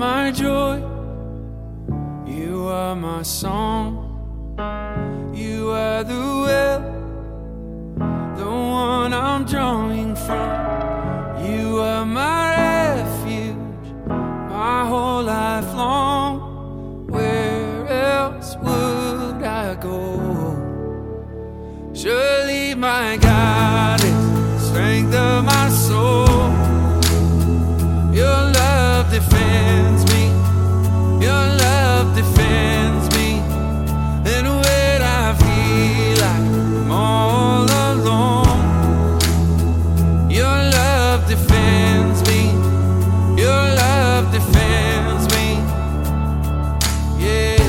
my joy, you are my song. You are the well, the one I'm drawing from. You are my refuge, my whole life long. Where else would I go? Surely my God is the strength of my soul. Your love defends me. Your love defends me. And when I feel like I'm all alone, your love defends me. Your love defends me. Yeah.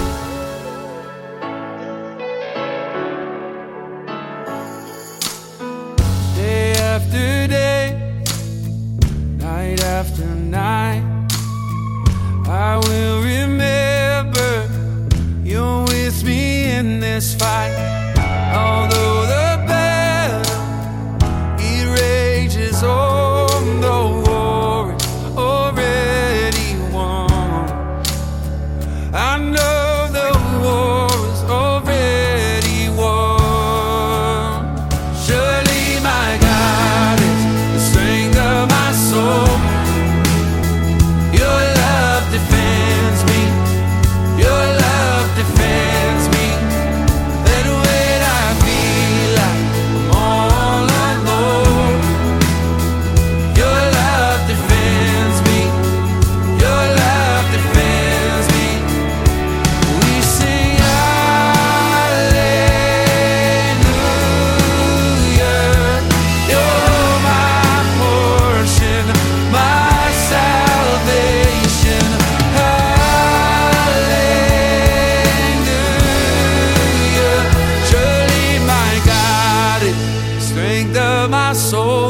Day after day, night after night, I will remember you're with me in this fight. Although the battle, it rages on, the war is already won. I know the war is already won. Surely my God is the strength of my soul. Your love defends me. Your love defends me. And when I feel like I'm all alone, your love defends me. Your love defends me. We sing hallelujah. You're my portion, my salvation. Hallelujah. Surely my God is the strength of my soul.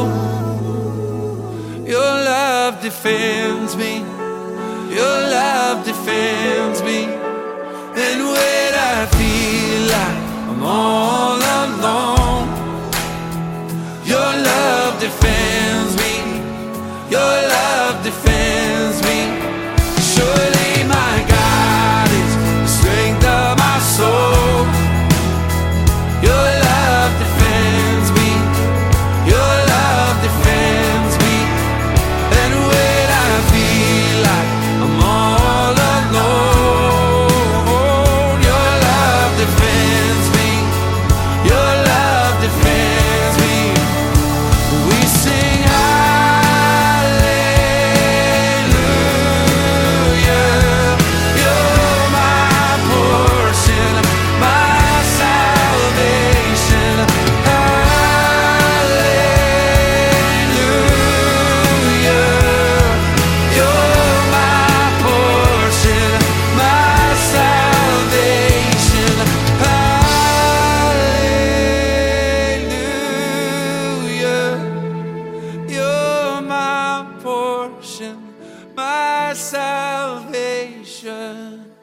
Your love defends me. Your love defends me. And when I feel like I'm all alone, your love defends me. Your love defends me. Surely my God is the strength of my soul. Your love defends me. Your love defends me. And when I feel like I'm all alone, your love defends me. Your love defends me. We sing hallelujah. You're my portion, my salvation. Hallelujah. You're my portion, my salvation. Hallelujah. You're my portion, my salvation.